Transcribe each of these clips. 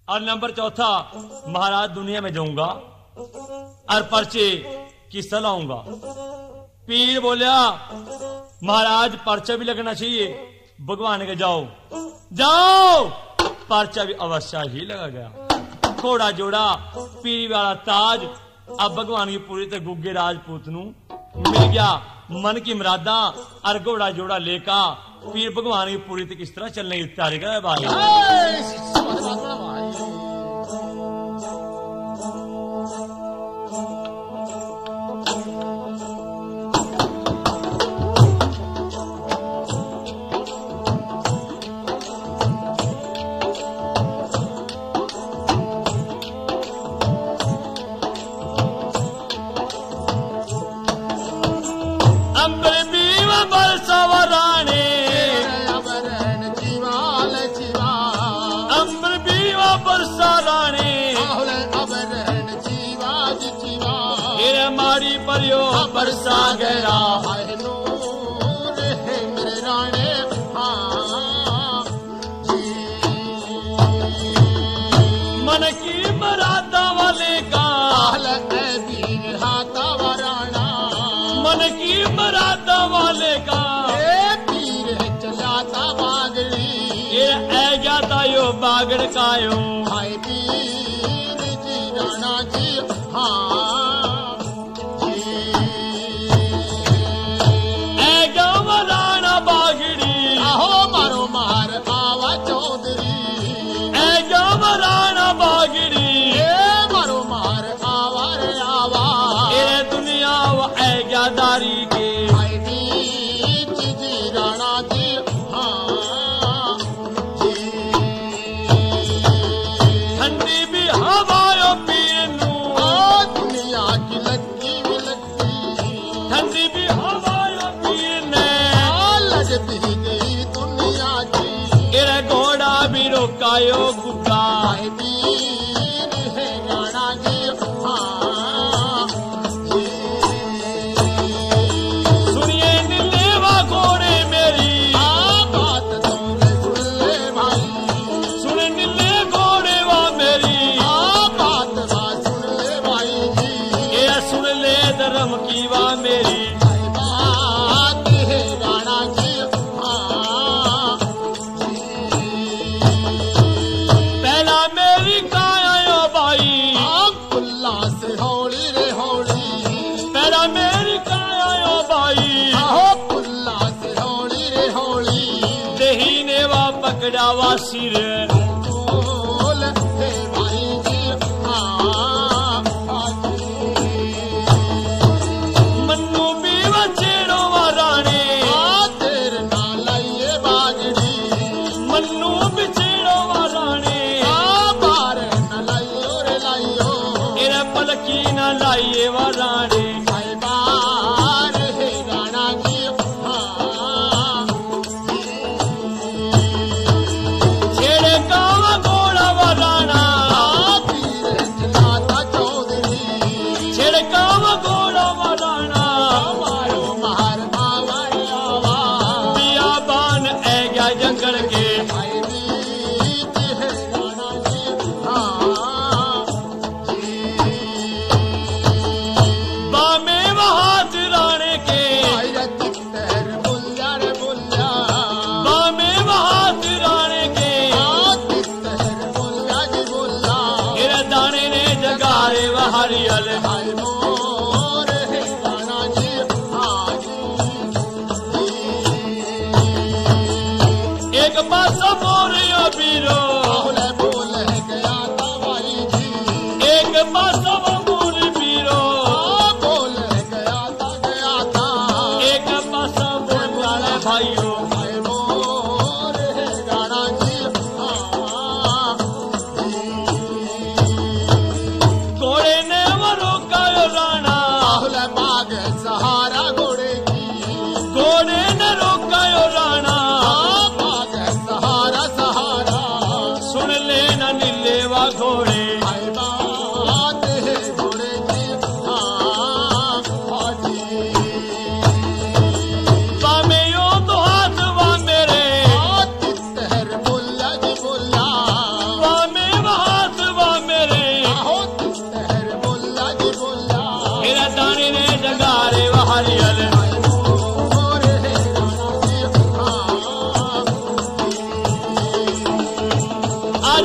और नंबर चौथा, महाराज दुनिया में जाऊंगा और पर्चे किस्सा लाऊंगा। पीर बोलिया महाराज पर्चा भी लगना चाहिए। भगवान के जाओ जाओ, पर्चा भी अवश्य ही लगा गया। घोड़ा जोड़ा पीरी वाला ताज, अब भगवान की पूरी तरह गुग्गे राजपूत नू मिल गया मन की मरादा और घोड़ा जोड़ा लेका पीर भगवान की पूरी तरह किस तरह चलने की तैयारी कर भाई। बरसा गया है नूर है मेरे राणे। हाँ मन की मरादा वाले का वीर हाथा वराना, मन की मरादा वाले का पीर चलाता बागड़ी। ये ऐ जाता यो बागड़ कायो हाय पीर जी राणा जी। हाँ कायो गुग्गा पीर है राणा जी। हाँ सुनिए नीलेवा घोड़े मेरी बात सुन ले भाई। सुन नीले घोड़े वा मेरी बात सुन ले भाई जी। ये सुन ले धर्म की वा मेरी बात है राणा जी। पकड़ावा सिर बोल हे भाई जी। मन्नू भी बचेड़ो वाराने तेरे ना लाइए बागड़ी। मन्नू बिछेड़ो वाराने बार न लाइयो रे लाइयो। एरा पलकी न लाइए वाराने बार हे राणा जी। एक पासा मोरियो बीरो बोल गया था भाई जी। एक पासा मोर बीरो बोल गया था। एक पासा बोल वाला भाइयों मोर है राणा जी। घोड़े ने वो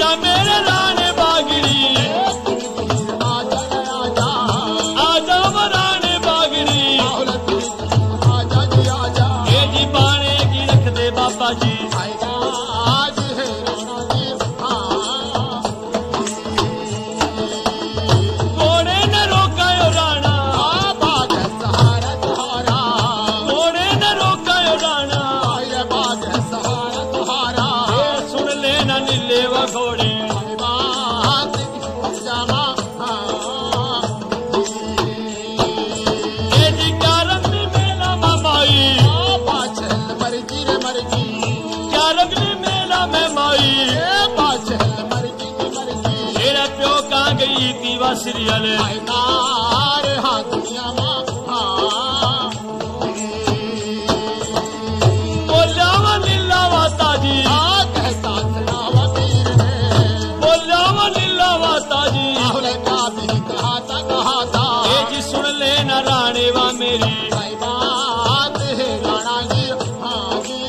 आजा मेरे राणे बागड़ी आजा आजा आजा वो राणे बागड़ी आजा जी आजा ये जी बाणे की रख दे बाबा जी आएगा आज है राणा जी हाँ घोड़े न रोकायो राणा बाग सहारा सहारा घोड़े न रोकायो राणा आए बाग सहारा सहारा ये सुन लेना नीले व घोड़े बात जामा हाँ ये जी क्या रंगली मेला मामाई पाछल मरजी रे मरजी क्या रंगली मेला में माई पाछल मरजी रे मरजी मेरा प्यो कहाँ गई दीवा सीरियल आयदार हाँ दुनिया माँ हाँ बोलियावा नीला वाता जी कहता सुनावा पीर ने बोलियावा नीला वाता जी आहले का भी कहा था ये जी सुन लेना राणे वा मेरी भाई बात है राणा जी हाँ जी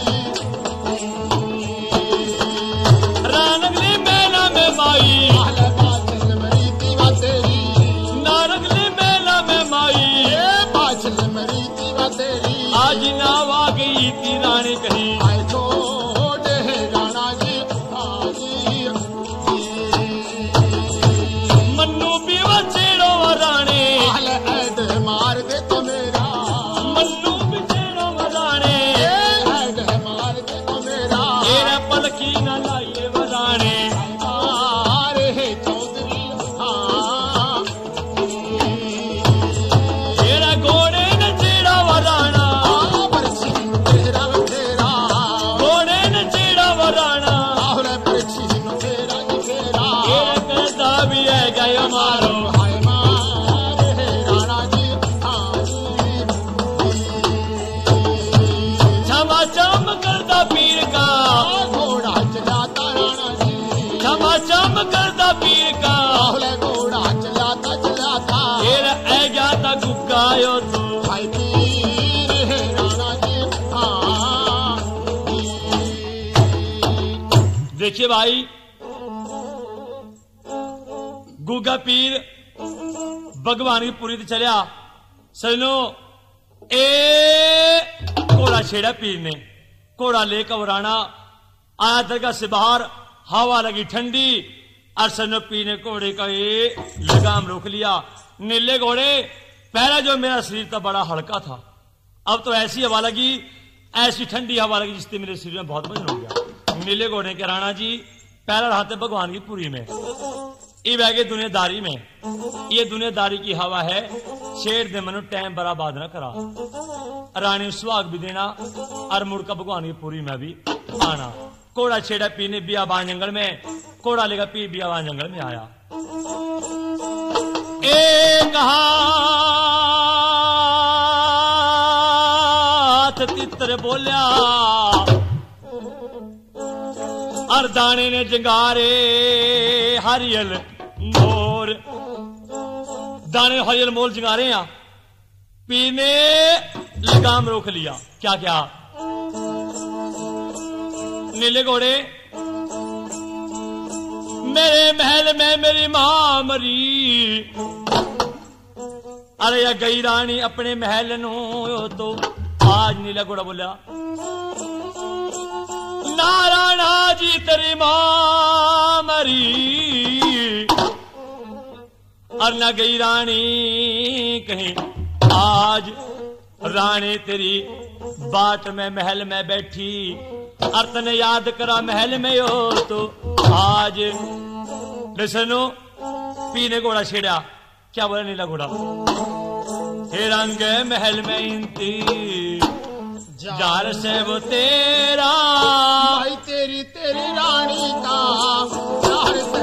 रानगली मेला में माई आहले पाछल मरी दीवा तेरी नारगली मेला में माई पाछल मरी दीवा तेरी आज नावा गई थी रानी कहीं आए छोड़ है राणा जी हाँ जी मन्नू पीवा छेड़ो व राणे आहले ऐड मार दे तो मेरा मन्नू भी छेड़ो व राणे ऐड मार दे तो मेरा तेरा पलकी न लाइए व राणे मार है चौधरी हाँ तेरा घोड़े न छेड़ा व राणा बरछी तेरा तेरा घोड़े न छेड़ा व राणा आहले बरछी तेरा तेरा तेरा कहता भी है गयो मारो हाय मार है राणा जी हाँ जी क्षमा चम करता पीर का घोड़ा चलाता राणा जी क्षमा चम करता पीर का आहले घोड़ा चलाता चलाता तेरा ऐ जाता गुगायो तू भाई पीर है राणा जी हाँ देखिए भाई गुगा पीर भगवान की पुरी चलिया सजनो ए घोड़ा छेड़ा पीर ने घोड़ा लेकर राणा आया दरगाह से बाहर हवा लगी ठंडी और सजनो पीर ने घोड़े का ये लगाम रोक लिया नीले घोड़े पहला जो मेरा शरीर था बड़ा हल्का था अब तो ऐसी हवा लगी ऐसी ठंडी हवा लगी जिससे मेरे शरीर में बहुत वजन हो गया नीले घोड़े के राणा जी पहला रहते भगवान की पुरी में ये बैगे दुनियादारी में ये दुनियादारी की हवा है शेर दे मनु टाइम बराबाद न करा रानी सुहाग भी देना और मुड़का भगवान की पुरी में भी आना कोड़ा छेड़ा पीने बियाबान जंगल में कोड़ा लेगा पी बियाबान जंगल में आया एक हाथ तितर बोलिया और दाने ने जंगारे हरियल मोर दाने हरियल मोर जंगारे हैं पीने लगाम रोक लिया क्या क्या नीले घोड़े मेरे महल में मेरी मां मरी अरे या गई रानी अपने महल नो तो आज नीला घोड़ा बोलिया नारायणा जी तेरी मां मरी और न गई रानी कहीं आज रानी तेरी बाट में महल में बैठी और तने याद करा महल में हो तो आज सुनो पीने घोड़ा छेड़ा क्या बोला नीला घोड़ा हे रंग महल में इंती जार से वो तेरा भाई तेरी तेरी रानी का प्यार से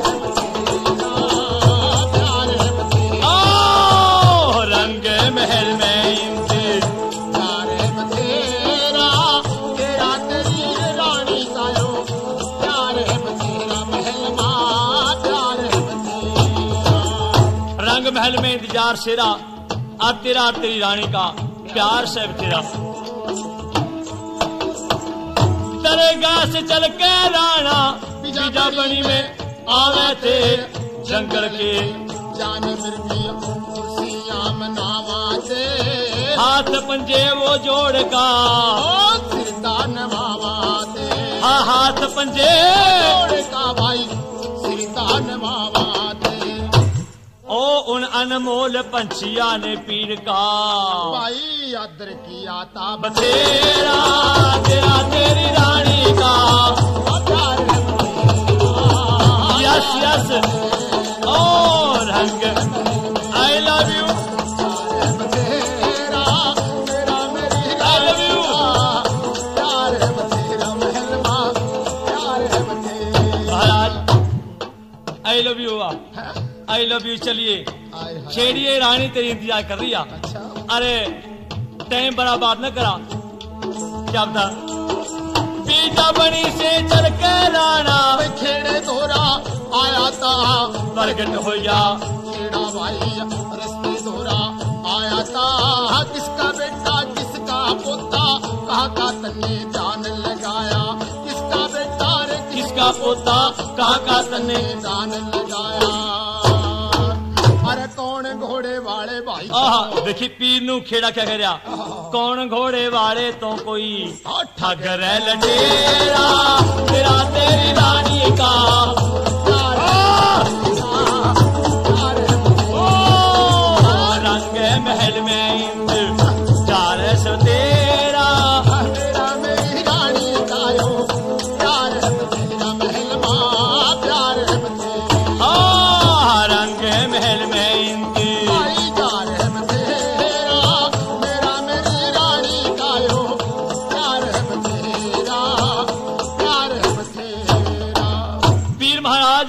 प्यार है ओ रंग महल में इंती प्यार है तेरा तेरा तेरी रानी का यो प्यार है तेरा महल मां प्यार है तेरा रंग महल में इंतजार सेरा और तेरा तेरी रानी का प्यार से तेरा दरगाह से चल के राणा बीजा बनी में थे जंगल के जान मिर्गी खुशियां मनावाते हाथ पंजे वो जोड़ का सिरदा नवावाते हाँ हाथ पंजे जोड़ का भाई सिरदा नवावाते ओ उन अनमोल पंछिया ने पीर का भाई आदर किया था बथेरा तेरा तेरी रानी का प्यार है यस यस ओ रंग आई लव यू बथेरा मेरा मेरी आई लव यू प्यार है बथेरा महलमा प्यार है बथेरा महाराज I love you I love you चलिए आय हाय छेड़िए रानी तेरी इंतजार कर रही है अच्छा अरे टाइम बराबर न करा क्या बता बीजा बनी से चल के राणा खेड़े दोरा आया था प्रगट होया खेड़ा भाई रस्ते दोरा आया था किसका बेटा किसका पोता कहा का तन्ने जान लगाया किसका बेटा रे किसका पोता कहा का तन्ने जान लगाया अरे कौन घोड़े वाले भाई आह देखी पीर नू खेड़ा क्या कह रहा कौन घोड़े वाले तो कोई ठग रह लटेरा तेरा तेरी रानी का रंग महल में इंतजार सो तेरा मेरा मेरी रानी कायो प्यार है तेरा महल मां प्यार है तेरा रंग महल में इंतजार भाई प्यार है तेरा मेरा मेरी रानी कायो प्यार है तेरा प्यार है तेरा पीर महाराज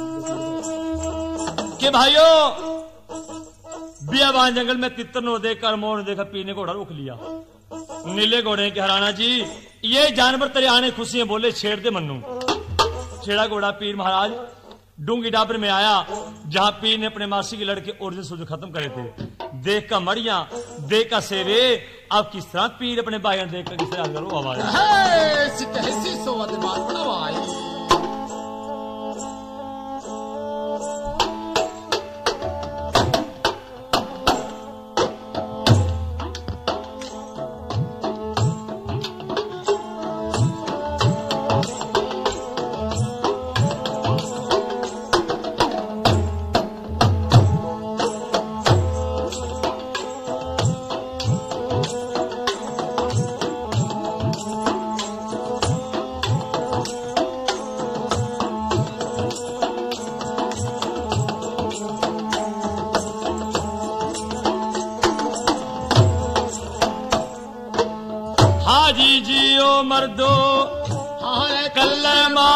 के भाइयों बियाबान जंगल में तितर नो देखकर मोर ने देखा पीर ने घोड़ा रोक लिया नीले घोड़े के हराना जी ये जानवर तेरे आने खुशियां बोले छेड़ दे मन्नू छेड़ा घोड़ा पीर महाराज डूंगी डाबर में आया जहां पीर ने अपने मासी के लड़के ओरिजिन सूझ खत्म करे थे देख का मड़िया देख का सेवे अब किस तरह पीर अपने भाइयों देख कर किस तरह करो आवाज है सिकहसी सोवत बात बनवाई हाजी जियो मर्दो हाय कलमा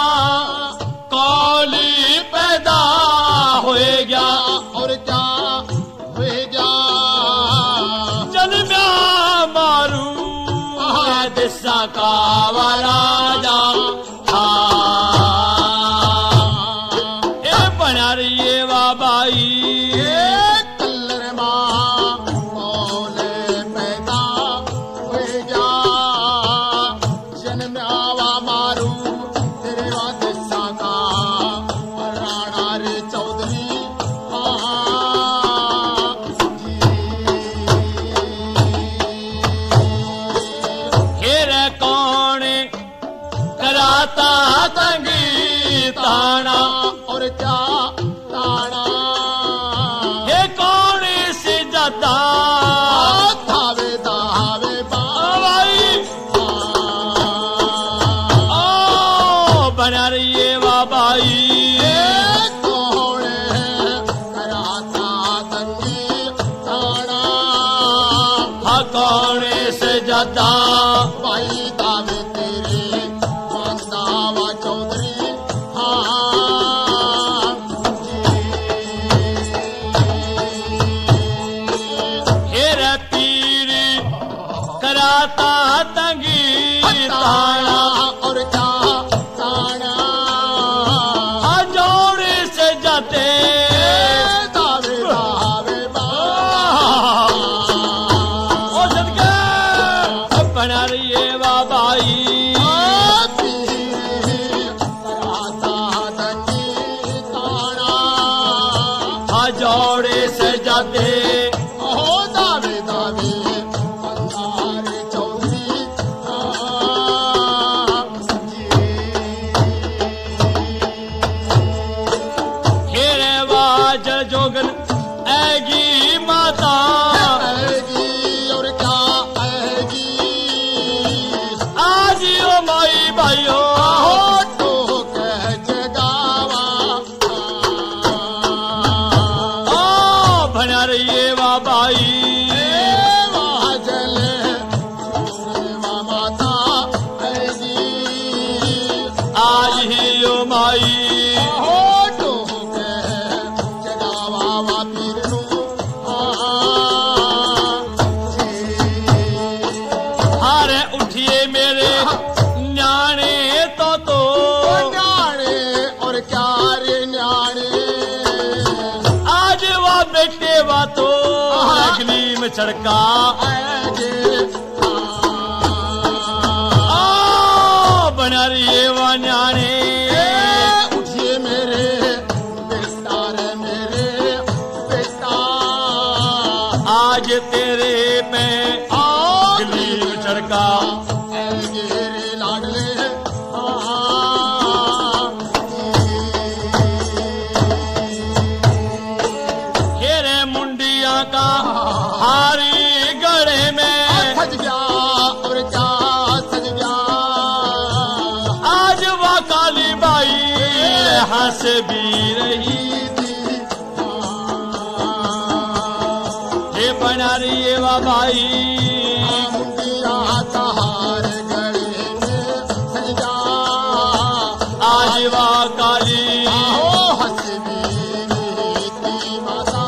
कौली पैदा होए गया और क्या हुए जा जन्म्या मारू दिशा का राजा था ए बना रही है बाबाई कल्लर मां मौले पैदा हुए जा जन्म आवा मारू तेरे वादिशा का राणा रे चौधरी खेर कौन कराता तंगी ताना और क्या ताना ये कौन से जाता धावे धावे भाई ओ बना रही है बाबाई कौन कराता तंगी ताना कौन से जाता भाई दावे तेरे बंदावा चौधरी हेर पीर कराता तंगी ताना और क्या ताना जोड़े से जाते दावे दावे ओ सदके बना रही है बाबाई कराता तंगी ताना जोड़े से जाते ओ दावे दावे बंदारे चौधरी हेरे वाज जोगन ऐगी माता आएगी और क्या आएगी आज ओ माई भाइयों तो कह जगावा ओ भना रही वा भाई वहाँ जले माता आएगी आज ही ओ माई तो कह जगावा पीर नू हारे उठिए मेरे न्याणे तो न्याणे और क्या रे न्याणे आज वा बेटे वा तो अग्नि में चढ़का आएगे ओ बना रही वा न्याणे उठिए मेरे बेटा रे मेरे बेटा आज तेरे में अग्नि में चढ़का आएगे रे लाडले हेरे मुंडिया का हारी गड़े में सज गया और क्या सज गया आज वा काली बाई हंस भी रही हे बना रही है वा भाई मुंडिया सहार गले में सज गया आज वा काली आओ हंसबी की माता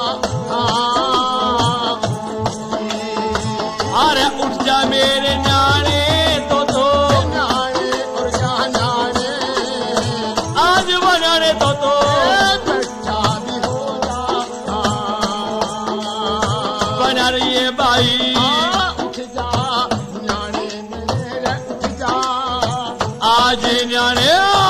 अरे उठ जा मेरे न्याणे तो न्याणे और क्या न्याणे आज वो न्याणे तो बच्चा भी हो जा बना रही है भाई उठ जा न्याणे मेरे उठ जा आज न्याणे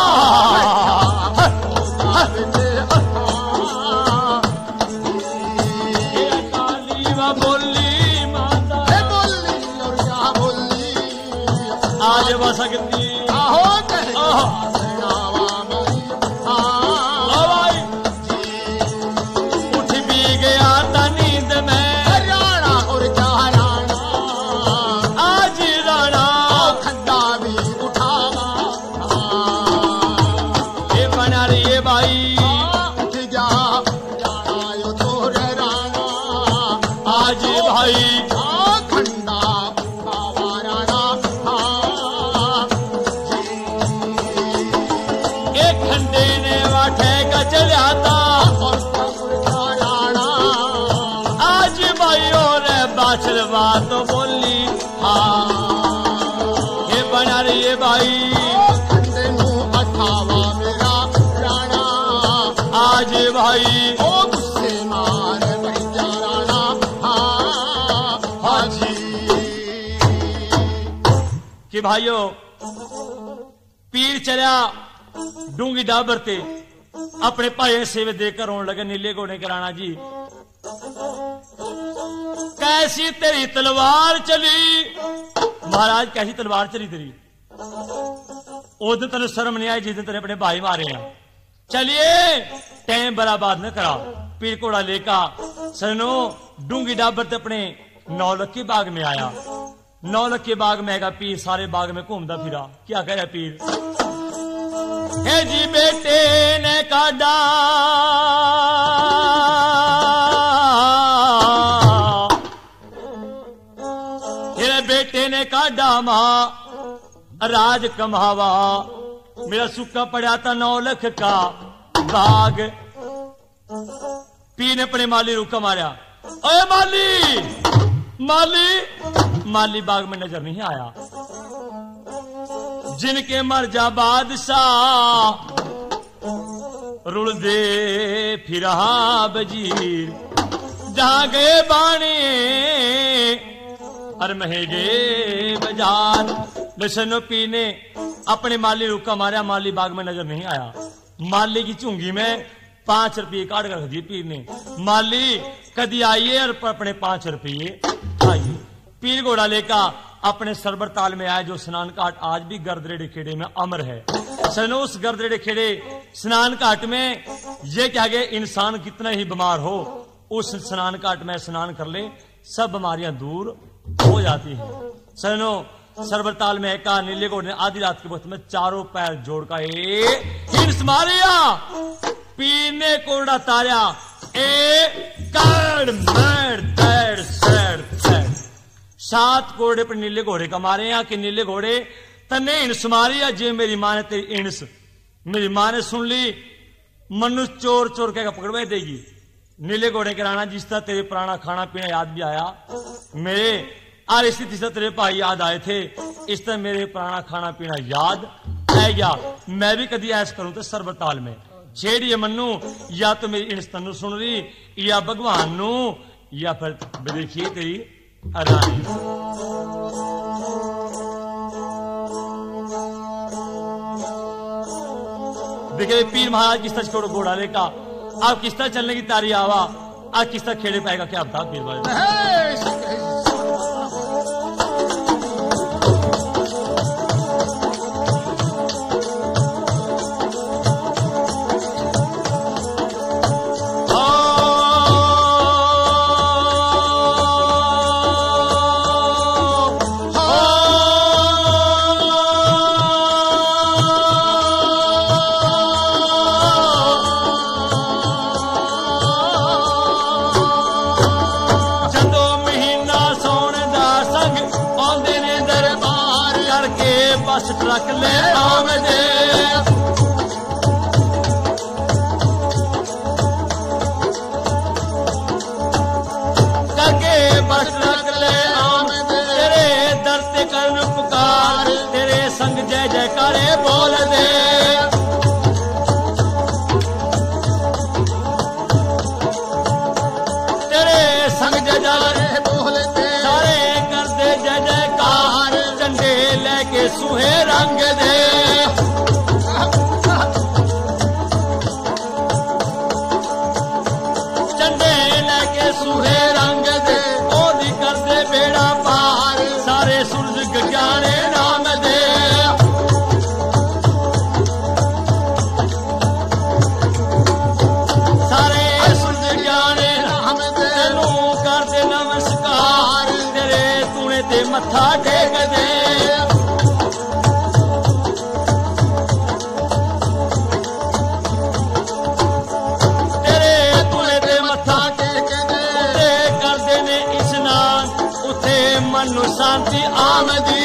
काली वा बोली माता बोली और क्या बोली आज वा सकती आहो कहवा मरी ओ भाई उठ भी गया था नींद में राणा और क्या राणा आज राणा खड्डा भी उठावा ये बना रही है भाई उठ जा राणा यो तोरे राणा आज भाई खंडा बाबा राणा एक खंडे ने वाठे का चलिया था और राणा आज भाई और बाछल बात बोली हाँ ये बना रही है भाई खंडे नू अठावा मेरा राणा आज भाई ओ गुस्से मार भैया राणा हाजी कि भाइयों पीर चलिया डूंगी डाबर ते अपने भाई सेवे देकर रोन लगे नीले घोड़े के राणा जी कैसी तेरी तलवार चली महाराज कैसी तलवार चली तेरी उस दिन तेन शर्म नहीं आई जिस दिन तेरे अपने भाई मारे हैं चलिए टाइम बराबर न करा पीर घोड़ा लेकर सनो डूंगी डाबर ते अपने नौलखी बाग में आया नौलखी बाग में आएगा पीर सारे बाग में घूमता फिरा क्या कह रहा पीर हे जी बेटे ने काढ़ा तेरे बेटे ने काढ़ा मां राज कमावा मेरा सुक्का पड़ा था 9 लाख का बाग पी ने अपने माली रुका मारा ओए माली माली माली बाग में नजर नहीं आया जिनके मर जा बादशाह रुल दे फिरा बजीर जहां गए बाणे और महेगे बाजार लसनो पी ने अपने माली रुका मारा माली बाग में नजर नहीं आया माली की चुंगी में 5 रुपये काट कर रख दिए पीर ने। माली कदी आइए और अपने 5 रुपये खाइए। पीर घोड़ा लेकर अपने सरबर ताल में आए, जो स्नान घाट आज भी गर्दरेड़े खेड़े में अमर है। सनो उस गर्दरेड़े खेड़े स्नान घाट में ये क्या गए, इंसान कितना ही बीमार हो उस स्नान घाट में स्नान कर ले, सब बीमारियां दूर हो जाती हैं। सनो सरबर ताल में एक नीले घोड़े ने आधी रात के वक्त में चारों पैर जोड़ का हिंस मारिया, पीर ने कोड़ा तारा कड़ मैड दैड सैड सैड 7 कोड़े पर नीले घोड़े का मारे यहाँ कि नीले घोड़े तन्ने हिंस मारिया, जे मेरी मां ने तेरी हिंस मेरी मां ने सुन ली, मनुष्य चोर चोर कह पकड़वा देगी। नीले घोड़े के राणा जिस तरह तेरे पुराना खाना पीना याद भी आया, मेरे और इसी तरह तेरे भाई याद आए थे, इस तरह मेरे पुराना खाना पीना याद आ गया। मैं भी कभी ऐसा करूं तो सरबताल में छेड़िए मन्नू, या तो मेरी इंस तन्नू सुन रही या भगवान नू, या फिर देखिए तेरी रानी। देखिए पीर महाराज किस तरह घोड़ा लेका अब किस तरह चलने की तारी आवा, आज किस तरह खेड़े पाएगा क्या बता पीर महाराज। ट्रक ले आवे करके बस ट्रक ले आवे, तेरे दर ते करन पुकार, तेरे संग जय जयकारे बोल दे। तेरे संग जय जयकारे बोल दे, सारे कर दे जय जयकार, झंडे लेके सुहे रंग दे। झंडे लेके सुहे रंग दे, ओदी कर दे बेड़ा पार, सारे सूरज गजाने नाम दे। सारे सूरज गजाने नाम दे, तेनू कर दे नमस्कार, तेरे तूने ते मत्था टेक दे। मनु शांति आमदी,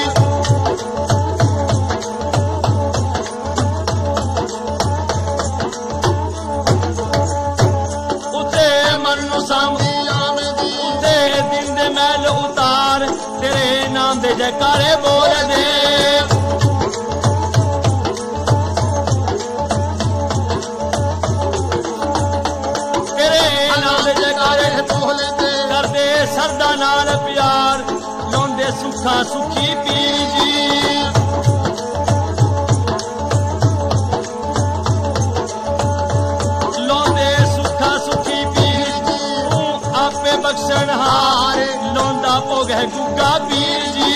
उते मनु शांति आमदी, उते दिन दे मैल उतार, तेरे नाम दे जयकारे बोल दे। तेरे नाम दे जयकारे बोल दे, कर दे सरदा नाल प्यार, लोंदे सुखा सुखी पीर जी। लोंदे सुखा सुखी पीर जी, तू आपे बख्शण हार, लोंदा भोग है गुग्गा पीर जी।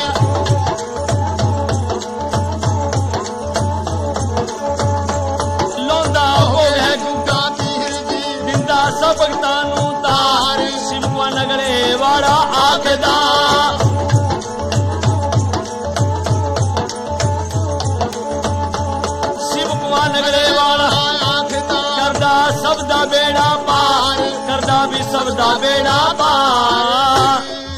लोंदा भोग है गुग्गा पीर जी, दिंदा सब भगतां नू तार, शिवकुआ नगरे वाड़ा आखदा। नगरे वाला करदा सबदा बेड़ा पार, करदा भी सबदा बेड़ा पार।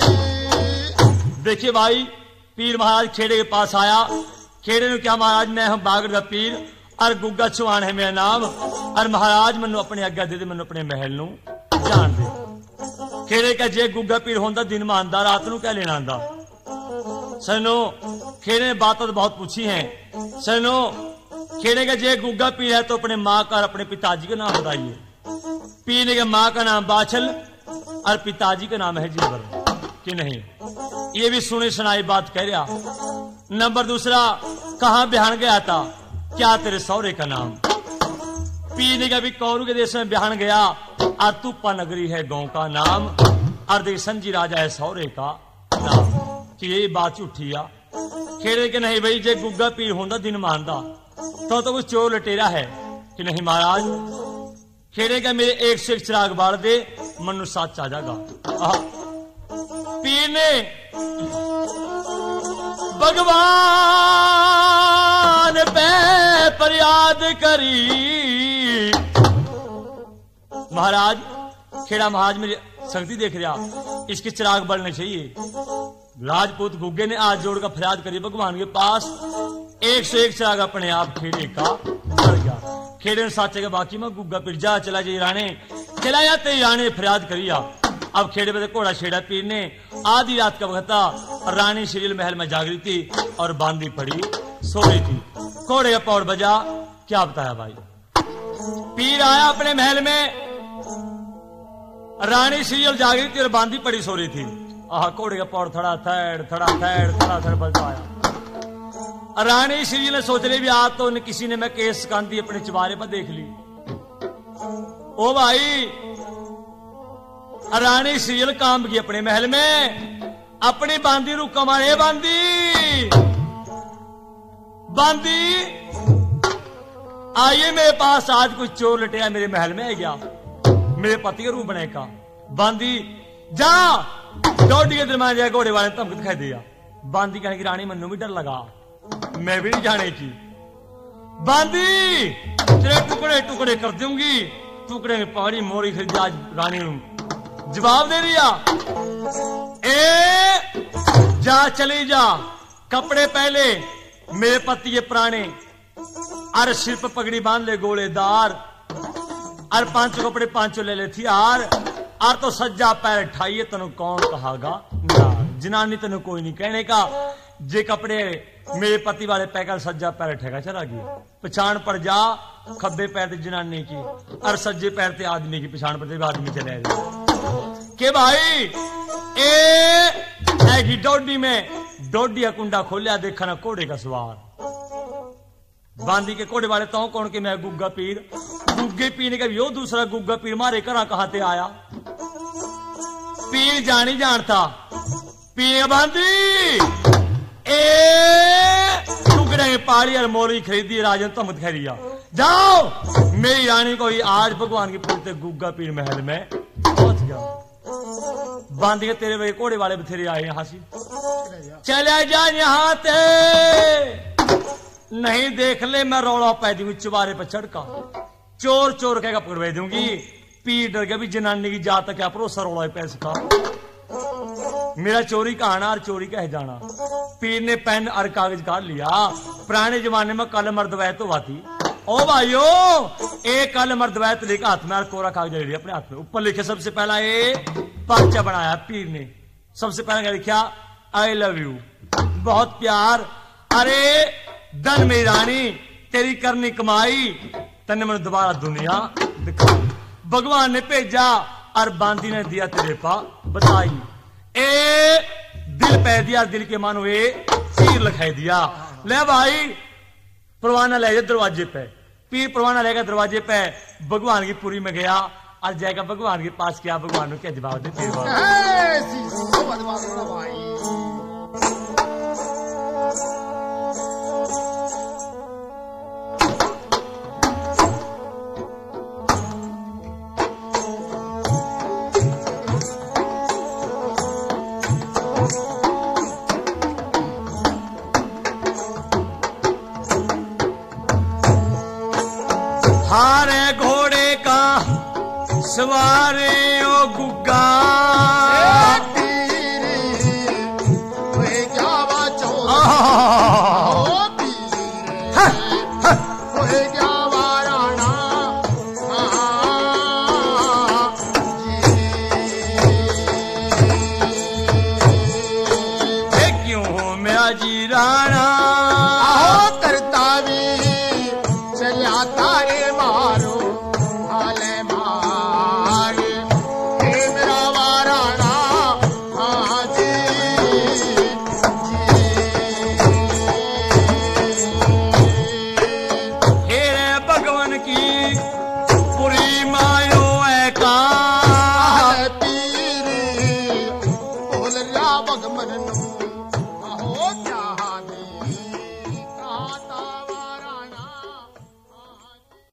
देखिए भाई पीर महाराज खेड़े के पास आया, खेड़े ने क्या महाराज मैं हम बागड़ का पीर और गुग्गा चौहान है मेरा नाम, और महाराज मैनू अपने आज्ञा दे दे, मैनू अपने महल नू जान दे। खेड़े का जे गुग्गा पीर होंदा दिन में आंदा, रात नू क्या लेना आंदा। सनो खेड़े ने बातें तो बहुत पूछी हैं। सनो खेड़े का जे गुग्गा पीर है तो अपने माँ का और अपने पिताजी का नाम बताइए। पीर ने कहा माँ का नाम बाछल और पिताजी का नाम है जीवर कि नहीं, ये भी सुनी सुनाई बात कह रहा। नंबर दूसरा, कहाँ बिहान गया था, क्या तेरे सौरे का नाम। पीर ने कहा भी कौरू के देश में बिहान गया और तुप्पा नगरी है गांव का नाम और देख संजी राजा है सौरे का नाम कि यही बात उठी आ खेड़े के नहीं भाई जे गुग्गा पीर होंदा दिन मानदा तो वो चोर लटेरा है कि नहीं महाराज खेड़े का मेरे 101 चिराग बाल दे मनु साथ चा जागा। पीर ने भगवान पे फरियाद करी महाराज खेड़ा महाराज मेरी शक्ति देख रहा इसके चिराग बढ़ने चाहिए। राजपूत गुग्गे ने आज जोड़ का फरियाद करी भगवान के पास 101 चिराग अपने आप खेड़े का बढ़ गया। खेड़े ने साचे के बाकी में गुग्गा पिट जा चला जाए राणे चला जाते राणे फरियाद करिया। अब खेड़े पे घोड़ा छेड़ा पीर ने आधी रात का वक्त रानी श्रील महल में जागरी थी और बांधी पड़ी सो रही थी। घोड़े का पौड़ बजा क्या बताया भाई पीर आया अपने महल में रानी श्रील जागरी थी और बांधी पड़ी सो रही थी। घोड़े का पौड़ थड़ा थड़ बजता आया। रानी श्री ने सोच रही भी आज तो किसी ने मैं केस कांदी अपने चबारे पर देख ली। ओ भाई रानी श्रील काम की अपने महल में अपनी बांदी रुका मारे बांदी आइए मेरे पास आज कुछ चोर लटेया मेरे महल में आ गया मेरे पति का रूप बने का। बांदी जा डोडी के दरमियान जाए घोड़े वाले धमकी दिखाई दिया। बांदी कहने की रानी मन्नू भी डर लगा मैं भी नहीं जाने की। बांदी तेरे टुकड़े टुकड़े कर दूंगी टुकड़े में पहाड़ी मोरी खरीदी आज रानी जवाब दे दिया। ए जा चली जा कपड़े पहले मेरे पति के पुराने अरे सिर पर पगड़ी बांध ले गोलेदार और 5 कपड़े 5 ले ले थी यार और तो सज्जा पैर ठाइए तनु कौन कहागा ना जनानी तनु कोई नहीं कहने का जे कपड़े मेरे पति वाले पैकर सज्जा पैर ठेका चला गया। पछाण पर जा खब्बे पैर ते जनानी की और सज्जे पैर ते आदमी की पछाण पर आदमी चले के भाई ए डोडी में डोडिया कुंडा खोलिया देखा ना घोड़े का सवार बांदी के घोड़े वाले तो कौन के मैं गुग्गा पीर गुग्गे पीने का यो दूसरा गुग्गा पीर मारे करा कहां ते आया पीर जानी जानता पीर बांदी टुकड़े में पाड़ी और मोरी खरीदी राजन तो मत खरीदिया जाओ मेरी रानी को ही आज भगवान की पूछते गुग्गा पीर महल में पहुंच गया। बांधी के तेरे वे घोड़े वाले बथेरे आए यहां से चले जा यहां ते नहीं देख ले मैं रौला पै दूंगी चुबारे पर चढ़का चोर चोर कहेगा पकड़वा दूंगी। पीर डर गया भी जनानी की जात क्या भरोसा रौला पैसे का मेरा चोरी का आना और चोरी का है जाना। पीर ने पेन और कागज काट लिया पुराने जमाने में कल मर्दवैत हुआ थी ओ भाइयो एक कल मर्दवैत लेकर हाथ में और कोरा कागज ले लिया अपने हाथ में ऊपर लिखे सबसे पहला ये पर्चा बनाया पीर ने सबसे पहला लिखा आई लव यू बहुत प्यार अरे धन मेरी रानी तेरी करनी कमाई तने मैंने दोबारा दुनिया दिखाई भगवान ने भेजा और बांदी ने दिया तेरे पा बताई ए दिल पै दिया दिल के मानो ए चीर लिखाई दिया ले भाई परवाना ले जा दरवाजे पे पीर परवाना लेगा दरवाजे पे भगवान की पुरी में गया और जाएगा भगवान के पास क्या भगवान को क्या जवाब दे हारे घोड़े का सवारे ओ गुग्गा क्यों हो मेरा जी राणा अमर नू